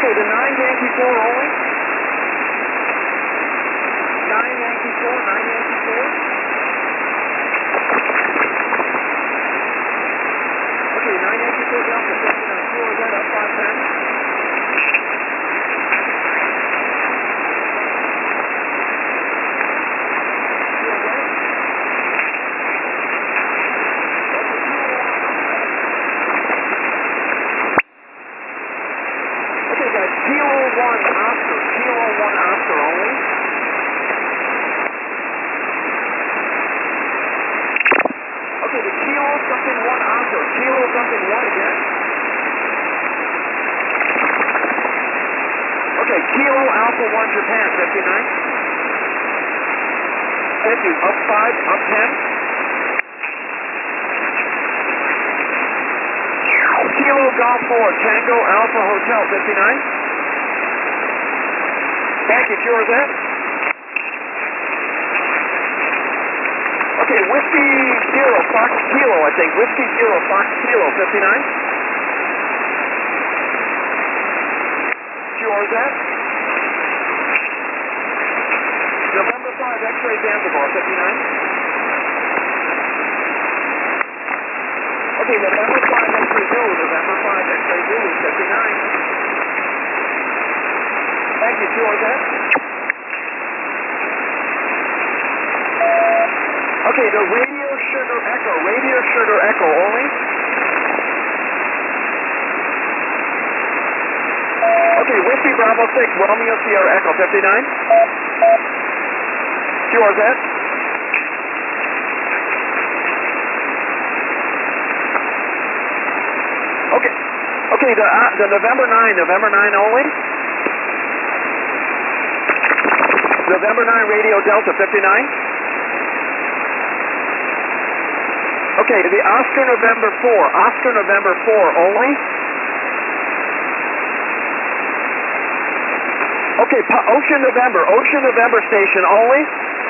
Okay, the 9 Yankee 4 only. 9 Yankee 4, 9 Yankee 4. Okay, 9 Yankee 4 Delta, 59. Kilo Z up 510. Okay, guys, Kilo 1 Oscar only. Okay, the Kilo something 1 Oscar, Kilo something 1 again. Okay, Kilo Alpha 1 Japan, 59. Thank you, up 5, up 10. Kilo Golf 4, Tango Alpha Hotel, 59. Thank you, sure is that? Okay, Whiskey 0, Fox Kilo, I think. Whiskey 0, Fox Kilo, 59. Sure is that? November 5, X-Ray Zanzibar, 59. Okay, November 5, X-Ray Zulu, November 5, X-Ray Zulu, 59. Thank you, sure is that? Okay, the Radio Sugar Echo only. Okay, Whiskey Bravo 6, Romeo Sierra Echo, 59. Sure is that? Okay, the November 9 only. November 9 Radio Delta 59. Okay, the Oscar November 4 only. Okay, Ocean November station only.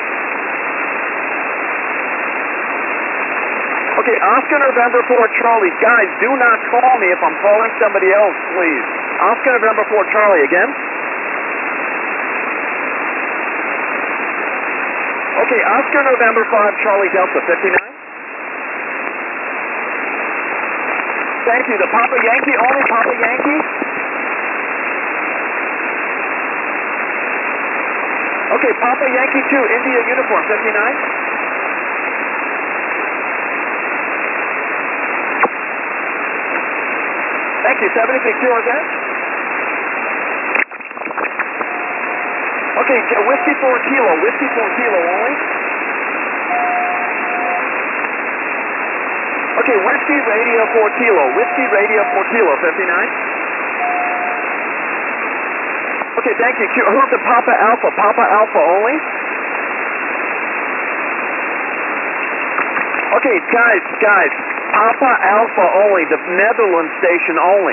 Okay, Oscar November 4 Charlie. Guys, do not call me if I'm calling somebody else, please. Oscar November 4 Charlie again. Okay, Oscar November 5 Charlie Delta 59. Thank you. The Papa Yankee only, Papa Yankee. Okay, Papa Yankee 2 India Uniform 59. Thank you, 76 yours that? Okay, Whiskey 4 Kilo only. Okay, Whiskey Radio 4 Kilo, 59. Okay, thank you. Who's the Papa Alpha only? Okay, guys, Papa Alpha only, the Netherlands station only.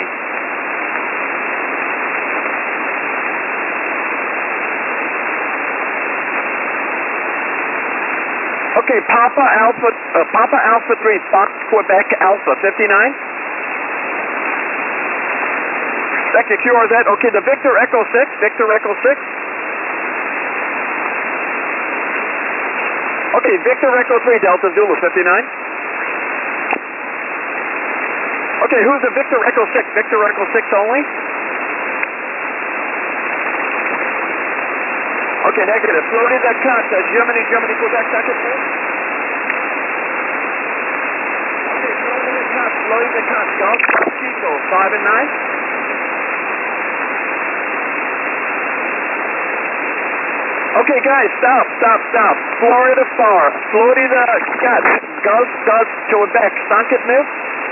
Okay, Papa Alpha 3, Fox Quebec Alpha 59. Thank you, QRZ. Okay, the Victor Echo 6. Okay, Victor Echo 3, Delta Zulu 59. Okay, who's the Victor Echo 6? Victor Echo 6 only? Okay, negative. Florida Cut, Germany, Quebec, second please. Okay, Florida Cut, Golf Chico, 5 and 9. Okay, guys, stop. Florida Cut, Golf, Quebec, Sanket Miss.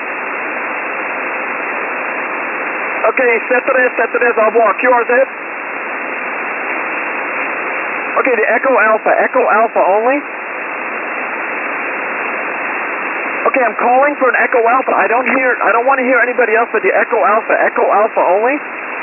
Okay, C3, au revoir, QRZ. Okay, the Echo Alpha only. Okay, I'm calling for an Echo Alpha. I don't want to hear anybody else but the Echo Alpha only.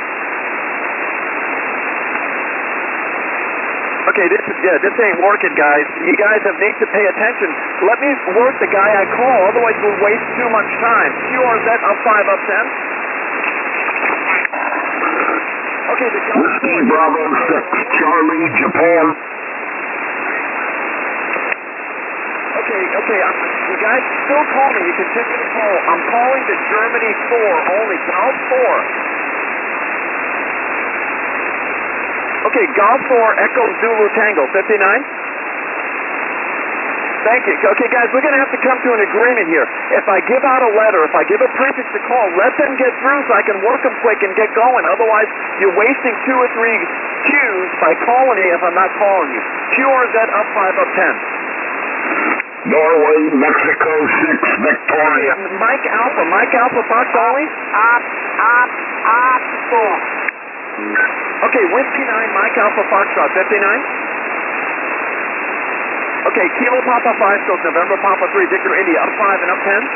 Okay, this ain't working, guys. You guys need to pay attention. Let me work the guy I call, otherwise we'll waste too much time. QRZ up 5, up 10. Okay, the Golf Whiskey 4. Bravo 6, Charlie, Japan. Okay, you guys still call me. You continue to call. I'm calling the Germany 4 only. Golf 4. Okay, Golf 4, Echo Zulu Tango, 59. Thank you. Okay, guys, we're going to have to come to an agreement here. If I give out a letter, if I give a prefix to call, let them get through so I can work them quick and get going. Otherwise, you're wasting 2 or 3 Qs by calling me if I'm not calling you. QRZ up 5 up 10. Norway, Mexico 6, Victoria. Mike Alpha, Fox only? Up 4. Okay, Whiskey 9, Mike Alpha, Foxtrot, 59. Okay, Kilo Papa 5, Stroke November Papa 3, Victor India, up 5 and up 10.